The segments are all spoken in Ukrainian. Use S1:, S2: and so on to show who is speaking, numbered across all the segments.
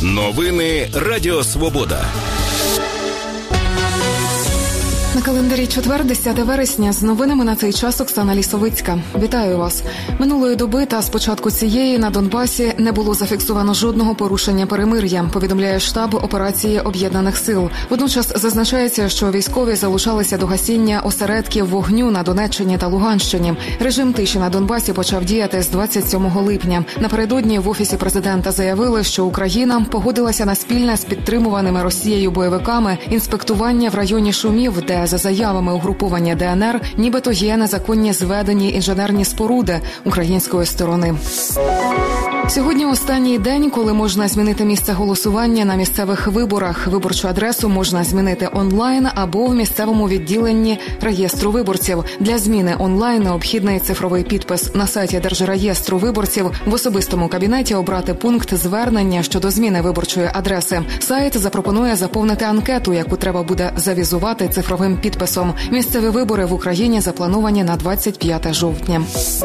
S1: Новини Радіо Свобода.
S2: На календарі четвер, 10 вересня. З новинами на цей час Оксана Лісовицька. Вітаю вас. Минулої доби та з початку цієї на Донбасі не було зафіксовано жодного порушення перемир'я, повідомляє штаб операції Об'єднаних сил. Водночас зазначається, що військові залучалися до гасіння осередків вогню на Донеччині та Луганщині. Режим тиші на Донбасі почав діяти з 27 липня. Напередодні в Офісі президента заявили, що Україна погодилася на спільне з підтримуваними Росією бойовиками інспектування в районі Шумів, де за заявами угруповання ДНР, нібито є незаконні зведені інженерні споруди української сторони. Сьогодні останній день, коли можна змінити місце голосування на місцевих виборах. Виборчу адресу можна змінити онлайн або в місцевому відділенні реєстру виборців. Для зміни онлайн необхідний цифровий підпис. На сайті Держреєстру виборців в особистому кабінеті обрати пункт звернення щодо зміни виборчої адреси. Сайт запропонує заповнити анкету, яку треба буде завізувати цифровим підписом. Місцеві вибори в Україні заплановані на 25 жовтня.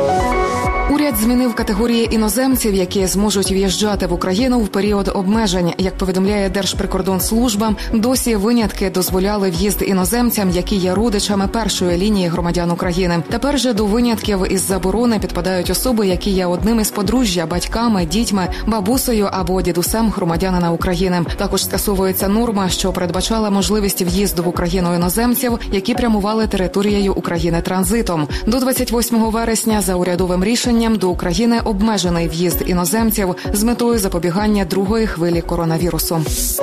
S2: Уряд змінив категорії іноземців, які зможуть в'їжджати в Україну в період обмежень. Як повідомляє Держприкордонслужба, досі винятки дозволяли в'їзд іноземцям, які є родичами першої лінії громадян України. Тепер же до винятків із заборони підпадають особи, які є одним із подружжя, батьками, дітьми, бабусею або дідусем громадянина України. Також скасовується норма, що передбачала можливість в'їзду в Україну іноземців, які прямували територією України транзитом. До 28 вересня за урядовим рішенням до України обмежений в'їзд іноземців з метою запобігання другої хвилі коронавірусу.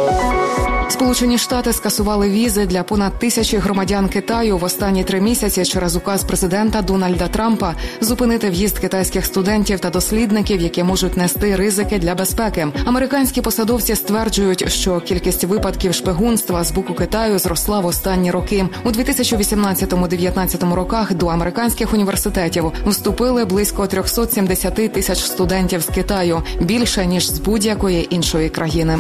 S2: Сполучені Штати скасували візи для понад 1000 громадян Китаю в останні 3 місяці через указ президента Дональда Трампа зупинити в'їзд китайських студентів та дослідників, які можуть нести ризики для безпеки. Американські посадовці стверджують, що кількість випадків шпигунства з боку Китаю зросла в останні роки. У 2018-19 роках до американських університетів вступили близько 370 тисяч студентів з Китаю, більше, ніж з будь-якої іншої країни.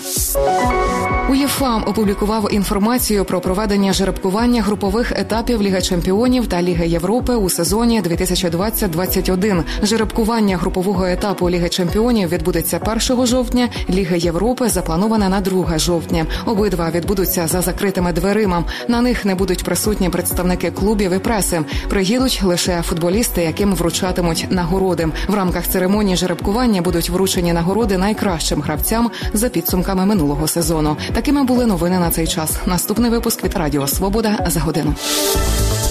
S2: УЄФА опублікував інформацію про проведення жеребкування групових етапів Ліги Чемпіонів та Ліги Європи у сезоні 2020-21. Жеребкування групового етапу Ліги Чемпіонів відбудеться 1 жовтня, Ліги Європи запланована на 2 жовтня. Обидва відбудуться за закритими дверима. На них не будуть присутні представники клубів і преси. Приїдуть лише футболісти, яким вручатимуть нагороди. В рамках церемонії жеребкування будуть вручені нагороди найкращим гравцям за підсумками минулого сезону. Такими були новини на цей час. Наступний випуск від Радіо Свобода за годину.